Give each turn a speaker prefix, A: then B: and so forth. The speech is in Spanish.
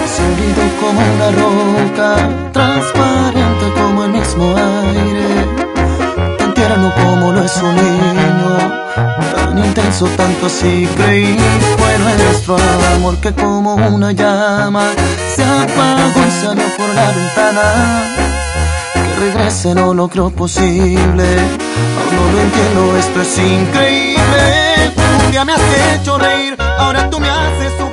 A: sólido como una roca, transparente como el mismo aire, tan tierno como lo es un niño, tan intenso, tanto así creí fue nuestro amor que como una llama se apagó y salió por la ventana. Que regrese no lo creo posible, aún no lo entiendo, esto es increíble. Un día me has hecho reír, ahora tú me haces sufrir.